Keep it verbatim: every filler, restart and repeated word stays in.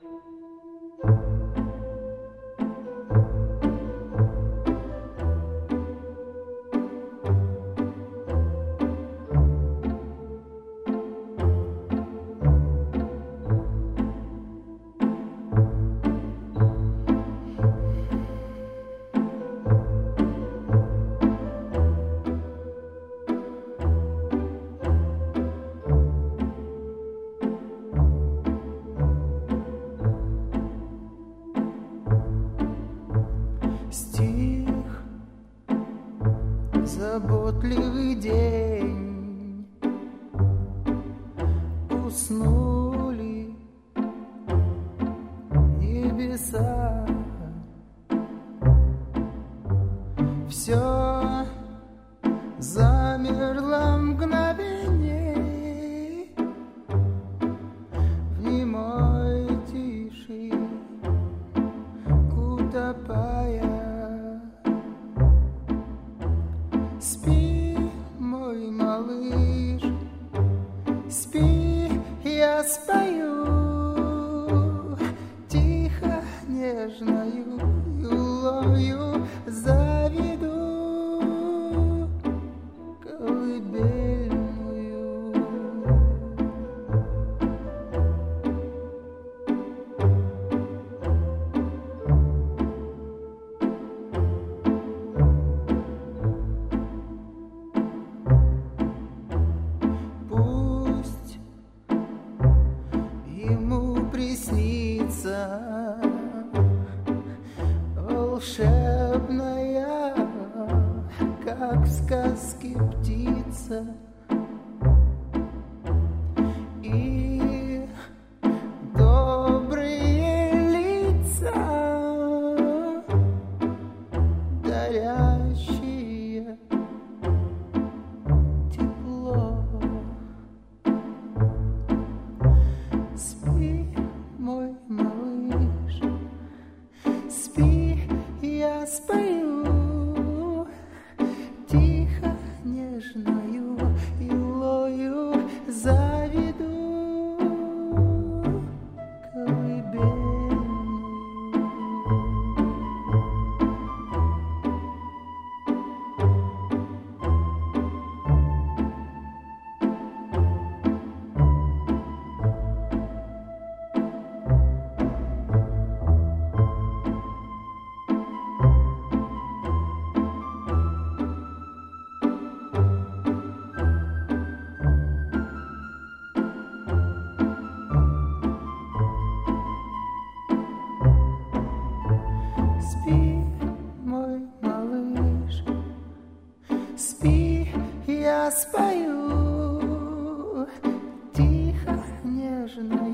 Заботливый день, уснули небеса, все замерло мгновение в немой тиши, утопая. Спи, мой малыш, спи, я спою тихо, нежною юлою заведу колыбельную. Приснится волшебная, как в сказке птица, и добрые лица, дарящие тепло. Спи, мой малыш, спи, я спою тихо, нежною илою заведу колыбельную. Спи, мой малыш, спи, я спою тихо, нежно.